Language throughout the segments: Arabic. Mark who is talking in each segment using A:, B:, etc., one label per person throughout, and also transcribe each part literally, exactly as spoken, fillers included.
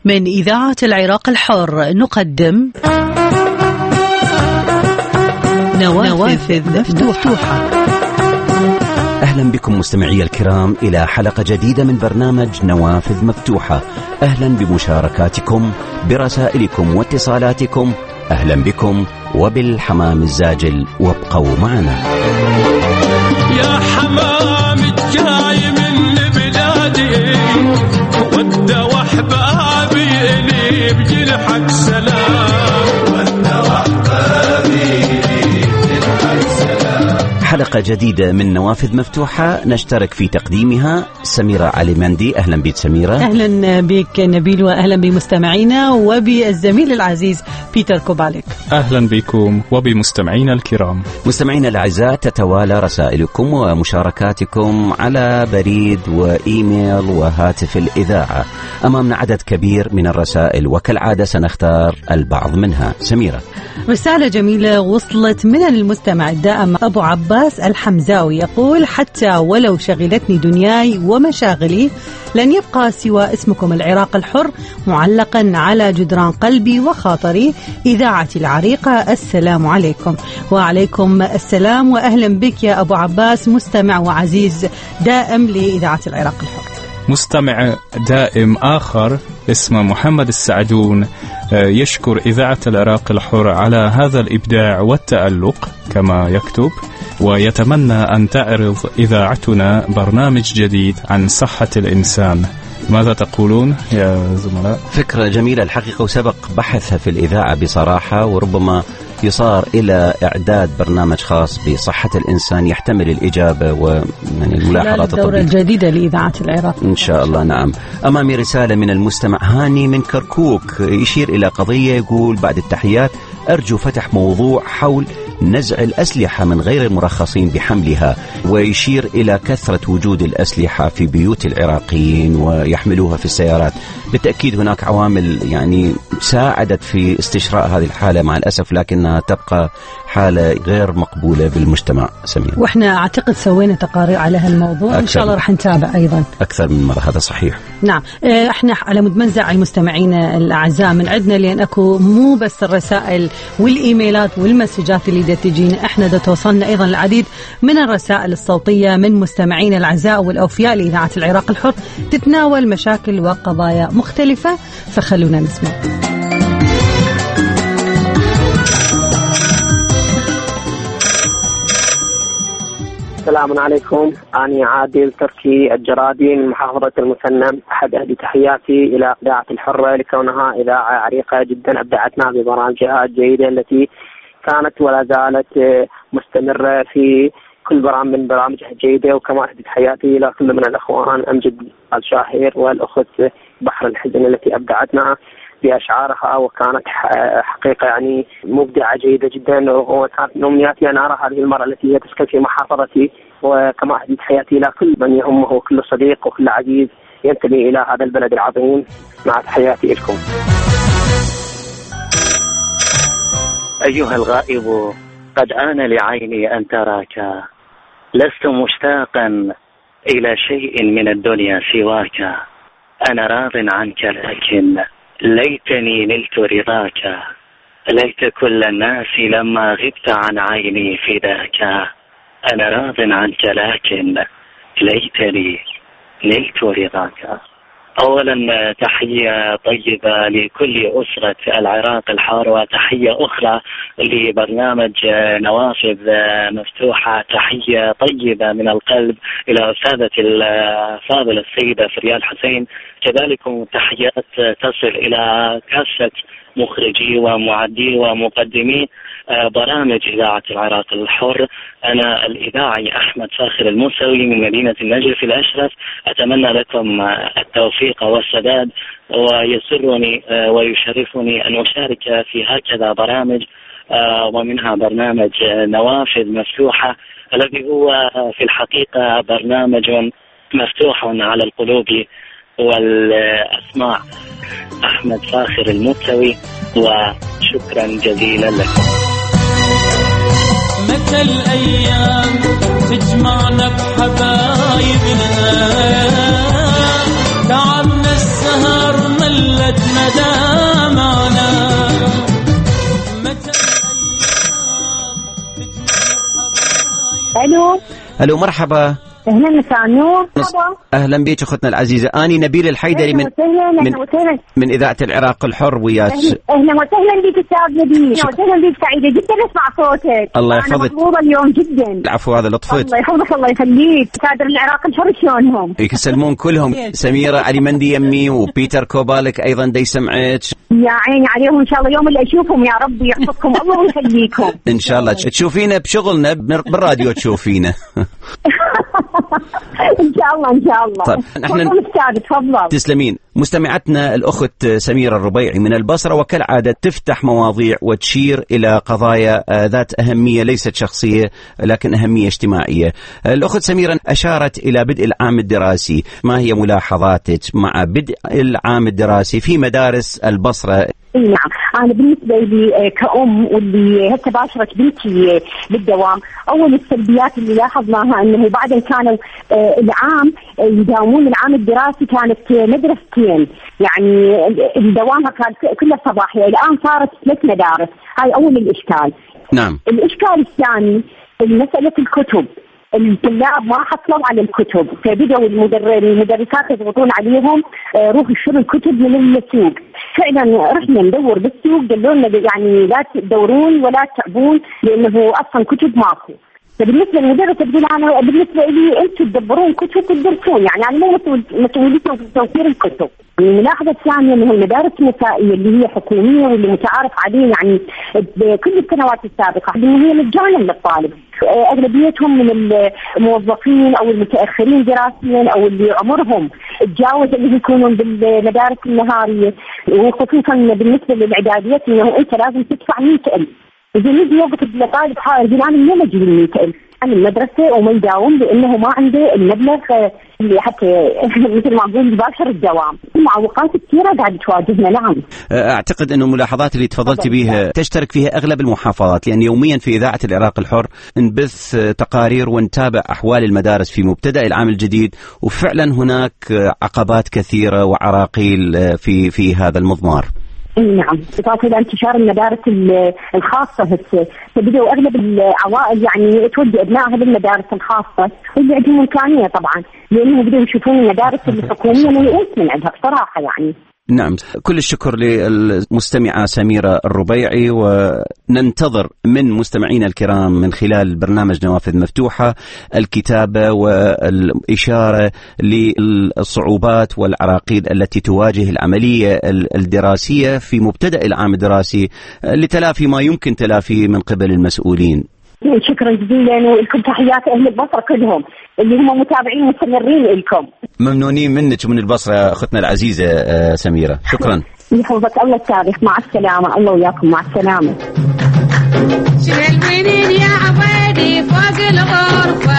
A: من إذاعة العراق الحر نقدم نوافذ مفتوحة.
B: أهلا بكم مستمعي الكرام إلى حلقة جديدة من برنامج نوافذ مفتوحة. أهلا بمشاركاتكم برسائلكم واتصالاتكم. أهلا بكم وبالحمام الزاجل، وابقوا معنا.
C: يا حمام الجاي من بلادي ود وحبابي اللي بجرحك سلام، ود وحبابي بجرحك سلام.
B: حلقة جديدة من نوافذ مفتوحة نشترك في تقديمها سميرة علي مندي. أهلا بك سميرة.
A: أهلا بك نبيل، وأهلا بمستمعينا وبالزميل العزيز بيتر كوباليك.
D: أهلا بكم وبمستمعينا الكرام.
B: مستمعينا الأعزاء، تتوالى رسائلكم ومشاركاتكم على بريد وإيميل وهاتف الإذاعة. أمامنا عدد كبير من الرسائل وكالعادة سنختار البعض منها. سميرة،
A: رسالة جميلة وصلت من المستمع الدائم أبو عباس الحمزاوي، يقول: حتى ولو شغلتني دنياي ومشاغلي لن يبقى سوى اسمكم العراق الحر معلقا على جدران قلبي وخاطري. إذاعتي العريقة، السلام عليكم. وعليكم السلام، وأهلا بك يا أبو عباس، مستمع وعزيز دائم لإذاعة العراق الحر.
D: مستمع دائم آخر اسمه محمد السعدون يشكر إذاعة العراق الحر على هذا الإبداع والتألق كما يكتب، ويتمنى أن تعرض إذاعتنا برنامج جديد عن صحة الإنسان. ماذا تقولون يا زملاء؟
B: فكرة جميلة الحقيقة، وسبق بحثها في الإذاعة بصراحة، وربما يصار إلى إعداد برنامج خاص بصحة الإنسان يحتمل الإجابة والملاحظات
A: الدورة الجديدة لإذاعة العراق
B: إن شاء الله. نعم. أمامي رسالة من المستمع هاني من كركوك، يشير إلى قضية، يقول: بعد التحيات، أرجو فتح موضوع حول نزع الأسلحة من غير المرخصين بحملها، ويشير إلى كثرة وجود الأسلحة في بيوت العراقيين ويحملوها في السيارات. بالتأكيد هناك عوامل يعني ساعدت في استشراء هذه الحالة مع الأسف، لكنها تبقى حالة غير مقبولة بالمجتمع. سمير،
A: وإحنا أعتقد سوينا تقارير على هالموضوع، إن شاء الله رح نتابع أيضا
B: أكثر من مرة. هذا صحيح.
A: نعم. إحنا على مود منزع المستمعين الأعزاء من عندنا، لأن أكو مو بس الرسائل والإيميلات والمسجات اللي دا تجينا، إحنا دا توصلنا أيضا العديد من الرسائل الصوتية من مستمعين الأعزاء والأوفياء لإذاعة العراق الحر، تتناول مشاكل وقضايا مختلفة، فخلونا نسمع.
E: السلام عليكم، أنا عادل تركي الجرادي من محافظة المثنى. أحد أهدي تحياتي إلى إذاعة الحرة لكونها إذاعة عريقة جدا، أبدعتنا ببرامجها الجيدة التي كانت ولا زالت مستمرة في كل برامج من برامجها الجيدة. وكما أهدي تحياتي إلى كل من الأخوان أمجد الشاهير والأخت بحر الحزن التي أبدعتنا بأشعارها، وكانت حقيقة يعني مبدعة جيدة جدا. وكانت من أمنياتي أن أرى هذه المرأة التي هي تسكن في محافظتي. وكما أهدي تحياتي إلى كل من يهمه، كل صديق وكل عزيز ينتمي إلى هذا البلد العظيم. مع تحياتي لكم.
F: أيها الغائب، قد آن لعيني أن تراك، لست مشتاقا إلى شيء من الدنيا سواك. أنا راض عنك لكن ليتني نلت رضاك، ليت كل الناس لما غبت عن عيني فداك. أنا راض عنك لكن ليتني نلت رضاك. أولا تحية طيبة لكل أسرة العراق الحار، وتحية أخرى لبرنامج نوافذ مفتوحة. تحية طيبة من القلب إلى أستاذة الفاضلة السيدة فريال حسين. كذلك تحيات تصل إلى كافة مخرجي ومعدي ومقدمي برامج إذاعة العراق الحر. أنا الإذاعي أحمد فاخر الموسوي من مدينة النجف الأشرف، أتمنى لكم التوفيق والسداد، ويسرني ويشرفني أن أشارك في هكذا برامج، ومنها برنامج نوافذ مفتوحة الذي هو في الحقيقة برنامج مفتوح على القلوب والأسماع. أحمد فاخر الموسوي، وشكرا جزيلا لكم.
C: متى الأيام تجمعنا بحبايبنا، تعبنا السهر ملا ولدنا دامانا
G: الو
B: الو مرحبا.
G: اهلا مساء النور.
B: اهلا بك اختنا العزيزه، اني نبيل الحيدري من من, من اذاعه العراق الحر وياك.
G: اهلا وسهلا بك استاذ نبيل، اهلا وسهلا بك، سعيده جدا اسمع صوتك.
B: الله يحفظك.
G: انا محظوظه اليوم جدا.
B: العفو، هذا لطفك.
G: الله يحفظك الله يخليك. كادر العراق الحر شلونهم؟
B: يسلمون كلهم. سميره علي مندي يمي وبيتر كوبالك ايضا دي سمعت.
G: يا عيني عليهم، ان شاء الله يوم اللي اشوفهم يا رب يحفظكم الله ويخليكم.
B: ان شاء الله تشوفينا بشغلنا بالراديو تشوفينا.
G: ان شاء الله ان شاء الله.
B: طيب احنا
G: تفضل.
B: تسلمين. مستمعتنا الاخت سميره الربيعي من البصره وكالعاده تفتح مواضيع وتشير الى قضايا ذات اهميه ليست شخصيه لكن اهميه اجتماعيه. الاخت سميره اشارت الى بدء العام الدراسي، ما هي ملاحظاتك مع بدء العام الدراسي في مدارس البصره؟
G: نعم، أنا بالنسبة لي كأم واللي هسه باشرت بنتي بالدوام، أول السلبيات اللي لاحظناها أنه بعد كانوا العام يداومون العام الدراسي كانت مدرستين، يعني دوامها كان كله صباحي، الآن صارت ثلاث مدارس، هاي أول الإشكال.
B: نعم.
G: الإشكال الثاني مسألة الكتب، الطلاب ما حصلوا على الكتب، فبدأوا المدرسات يضغطون عليهم روحوا اشتروا الكتب من السوق. فعلا رحنا ندور بالسوق، قالوا لنا يعني لا تدورون ولا تعبون لانه اصلا كتب ماكو. فبالنسبه للمدرسه بتقول انا بالنسبه لي انتم تدبرون كتب وتدرسون، يعني انا مو مسؤوليتكم في توفير الكتب. الملاحظه الثانيه انه المدارس النسائيه اللي هي حكوميه واللي متعارف عليه يعني بكل السنوات السابقه انه هي مجانا للطالب، اغلبيتهم من الموظفين او المتاخرين دراسيا او اللي عمرهم تجاوز اللي يكونون بالمدارس النهاريه، وخصوصا بالنسبه للاعداديات انه انت لازم تدفع مئة ألف. إذا نجي وقت الطالب حائر يقول أنا اليوم أجي مئة ألف عن المدرسة وما يداوم لأنه ما عنده المبلغ اللي حتى مثل ما نقول يباشر الدوام. معوقات كثيرة قاعدة تواجهنا. نعم.
B: أعتقد أنه الملاحظات اللي تفضلت بها تشترك فيها أغلب المحافظات، لأن يوميا في إذاعة العراق الحر نبث تقارير ونتابع أحوال المدارس في مبتدأ العام الجديد، وفعلا هناك عقبات كثيرة وعراقيل في في هذا المضمار.
G: نعم، إضافة إلى انتشار المدارس الخاصة هسه، فبدأوا أغلب العوائل يعني تودي أبنائها للمدارس الخاصة واللي عندهم إمكانية طبعا، لأنهم بدأوا يشوفون المدارس الحكومية ميؤوس من عندها بصراحة يعني.
B: نعم، كل الشكر للمستمعة سميرة الربيعي، وننتظر من مستمعينا الكرام من خلال برنامج نوافذ مفتوحة الكتابة والإشارة للصعوبات والعراقيل التي تواجه العملية الدراسية في مبتدأ العام الدراسي لتلافي ما يمكن تلافيه من قبل المسؤولين.
G: شكرا جزيلا، ولكم تحيات أهل البصرة كلهم اللي هم متابعين مستمرين لكم.
B: ممنونين منك ومن البصرة أختنا العزيزة سميرة، شكرا.
G: يحفظك الله التاريخ، مع السلامة، الله وياكم، مع السلامة.
H: شلوينين يا عبادي فوق الغرفة،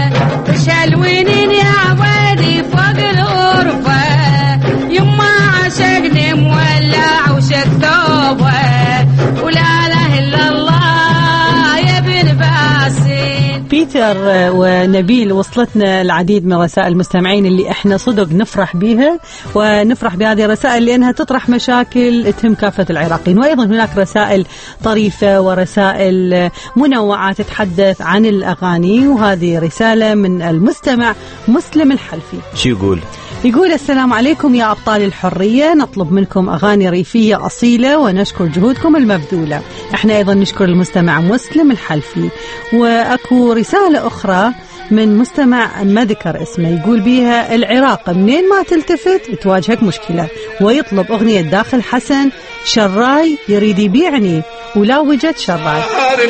H: شلوينين يا عبادي فوق الغرفة، يما عشقني مولع وشكتوبة، ولا إله إلا الله يا بن باسل.
A: بيتر ونبيل وصلتنا العديد من رسائل المستمعين اللي احنا صدق نفرح بها، ونفرح بهذه الرسائل لأنها تطرح مشاكل تهم كافة العراقيين، وأيضا هناك رسائل طريفة ورسائل منوعة تتحدث عن الأغاني. وهذه رسالة من المستمع مسلم الحلفي.
B: شو يقول؟
A: يقول السلام عليكم يا أبطال الحرية، نطلب منكم أغاني ريفية أصيلة ونشكر جهودكم المبذولة. احنا أيضا نشكر المستمع مسلم الحلفي. وأكو رسالة أخرى من مستمع ما ذكر اسمه، يقول بيها العراق منين ما تلتفت تواجهك مشكلة، ويطلب أغنية داخل حسن شراي يريد يبيعني ولا وجد شراي.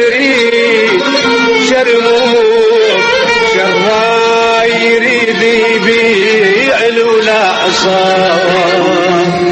C: شراي يريد يبيعني ولا صار.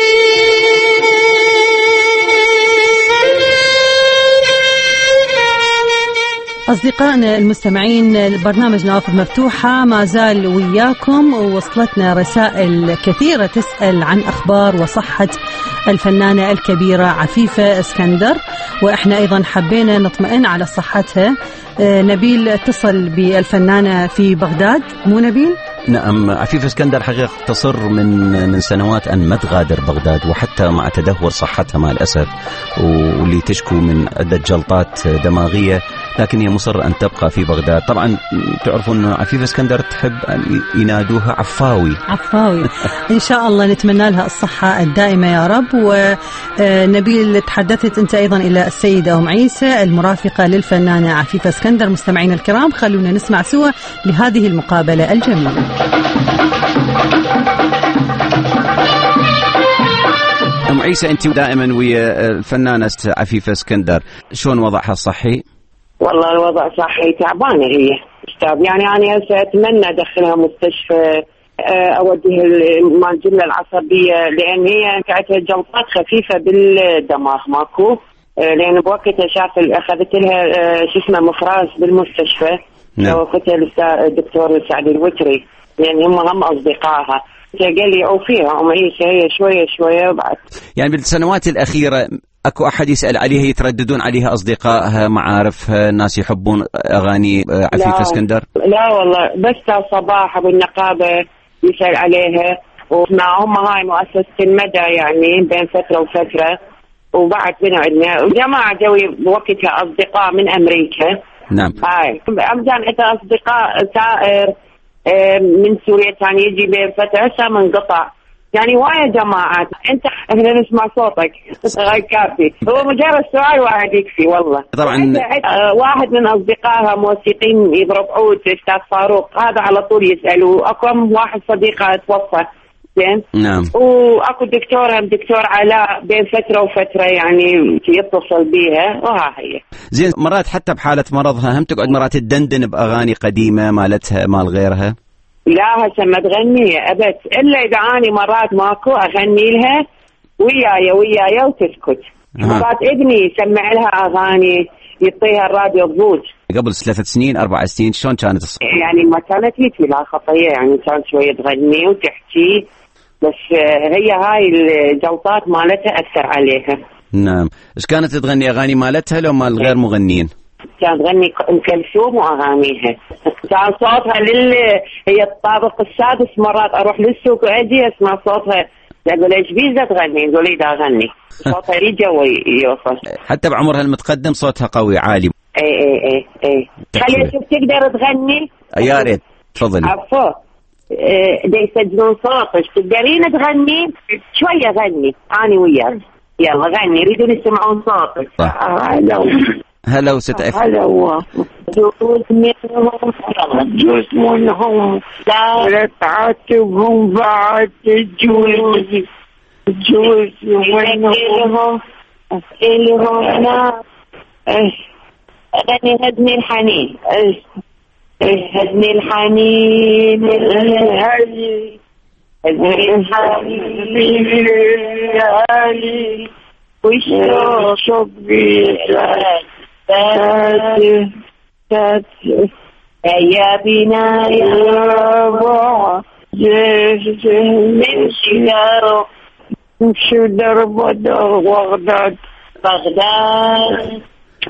A: أصدقائنا المستمعين، برنامج نوافذ مفتوحة ما زال وياكم، ووصلتنا رسائل كثيرة تسأل عن أخبار وصحة الفنانة الكبيرة عفيفة اسكندر، وإحنا أيضا حبينا نطمئن على صحتها. نبيل اتصل بالفنانة في بغداد، مو نبيل؟
B: نعم، عفيف اسكندر حقيقة تصر من من سنوات أن ما تغادر بغداد، وحتى مع تدهور صحتها مع الأسف، واللي تشكو من عدة جلطات دماغية، لكن هي مصر أن تبقى في بغداد. طبعا تعرفون أن عفيف اسكندر تحب أن ينادوها عفاوي.
A: عفاوي. إن شاء الله نتمنى لها الصحة الدائمة يا رب. ونبيل، تحدثت أنت أيضا إلى السيدة أم عيسى المرافقة للفنانة عفيف اسكندر. مستمعين الكرام، خلونا نسمع سوا لهذه المقابلة الجميلة.
B: أم عيسى، أنت دائما ويا الفنانة عفيف اسكندر، شلون وضعها الصحي؟
I: والله الوضع صحي تعبانة هي أستاذ، يعني أنا هسه أتمنى أدخلها مستشفى، أوديها المنجلة العصبية، لأن هي كانت جلطات خفيفة بالدماغ ماكو، لأن بوقتها شاف أخذت لها شو اسمه مفراس بالمستشفى.
B: نعم.
I: وقتها الدكتور سعد الوتري، لأن هم هم أصدقائها. قال لي أوفيها أم عيسى هي شوية شوية وبعد.
B: يعني بالسنوات الأخيرة أكو أحد يسأل عليها، يترددون عليها أصدقائها، معارفها، الناس يحبون أغاني عفيف اسكندر؟
I: لا والله، بس صباح بالنقابة يسأل عليها، ومعهم هاي مؤسسة المدى يعني بين فترة وفترة، وبعد من عندنا جماعة جوي بوقتها أصدقاء من أمريكا.
B: نعم.
I: هاي أمجان أنت أصدقاء سائر من سوريا كان يجي بين فترة، هسه منقطع يعني وايد جماعات. أنت احنا نسمع صوتك غير كافي، هو مجرد سؤال واحد يكفي والله.
B: طبعا
I: واحد من أصدقائها موسيقين يضرب عود، أستاذ فاروق، هذا على طول يسألوا. أكو واحد صديقة توفى زين.
B: نعم.
I: واكو دكتور هم دكتور علاء بين فتره وفتره يعني يتصل بيها، وها هي
B: زين. مرات حتى بحاله مرضها هم تقعد مرات تدندن باغاني قديمه مالتها مال غيرها؟
I: لا هسه ما تغني ابد، الا اذا اني مرات ماكو اغني لها وياي وياي وتسكت. مرات ابني يسمع لها اغاني يعطيها الراديو بوج.
B: قبل ثلاث سنين اربع سنين شلون كانت الص...
I: يعني ما كانت هيك لا خطيه، يعني كانت شويه تغني وتحكي، بس هي هاي الجلطات مالتها أثر عليها.
B: نعم. إيش كانت تغني أغاني مالتها لو مال غير مغنيين؟
I: كانت تغني أم كلثوم وأغانيها. كان صوتها لل هي الطابق السادس، مرات أروح للسوق وأجي أسمع صوتها، أقول إيش بيزة تغني؟ يقول لي دا أغني. صوتها يجي ويوصل.
B: حتى بعمرها المتقدم صوتها قوي عالي.
I: إيه إيه إيه إيه. خلي شوف تقدر تغني؟
B: يا ريت تفضلي.
I: عفوا. دا يسجلون صوتك، تقدرين تغني شوية غني أنا وياك، يلا غني يريدون يسمعون صوتك. هلا
B: هلا وستأف
I: هلا هو جوز منهم جوز منهم لا تعاتبهم بعد جوز جوز منهم إلهم لا غني هدني الحنين هدني الحنين الهالي هدني الحنين الهالي وشوق بيك تاتي تاتي يا بنا يا ربع نمشي درب نمشي درب بغداد بغداد.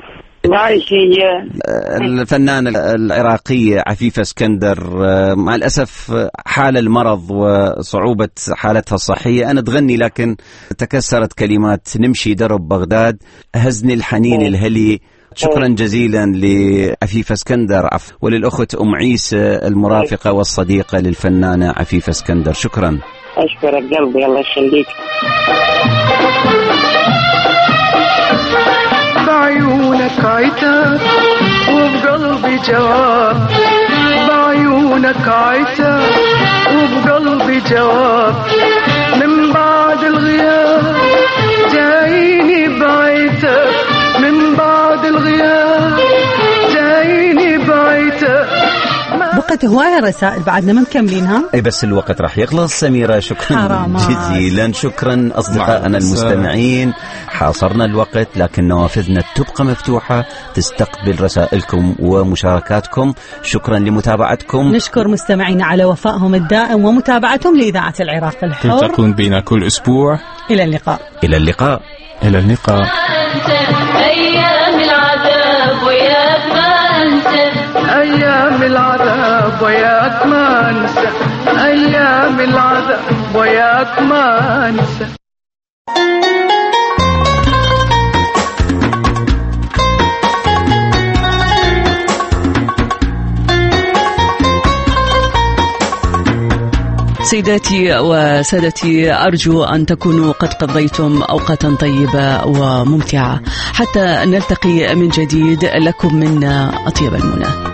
B: الفنانة العراقية عفيف اسكندر مع الأسف حال المرض وصعوبة حالتها الصحية، أنا تغني لكن تكسرت كلمات نمشي درب بغداد هزني الحنين الهلي. شكرا جزيلا لعفيف اسكندر وللأخت أم عيسى المرافقة والصديقة للفنانة عفيف اسكندر. شكرا.
I: أشكرك قلبي، الله يخليك.
J: بعيونك عتاب وبقلبي جواب، بعيونك عتاب وبقلبي جواب، من بعد الغياب جايني بعيتك، من بعد الغياب جايني بعيتك.
A: بقت هواية رسائل بعدنا ما مكملينها.
B: اي بس الوقت راح يخلص. سميرة شكرا حرامات. جزيلا شكرا أصدقائنا المستمعين، حاصرنا الوقت لكن نوافذنا تبقى مفتوحة تستقبل رسائلكم ومشاركاتكم. شكرا لمتابعتكم.
A: نشكر مستمعينا على وفائهم الدائم ومتابعتهم لإذاعة العراق الحر.
D: تكون بنا كل أسبوع.
A: إلى اللقاء.
B: إلى اللقاء.
D: إلى اللقاء.
H: أيام العذاب وياك ما أنسى،
J: أيام العذاب وياك ما انسى ايام العذاب وياك ما انسى.
K: سيداتي وسادتي، أرجو أن تكونوا قد قضيتم أوقاتا طيبة وممتعة. حتى نلتقي من جديد، لكم منا أطيب المنى.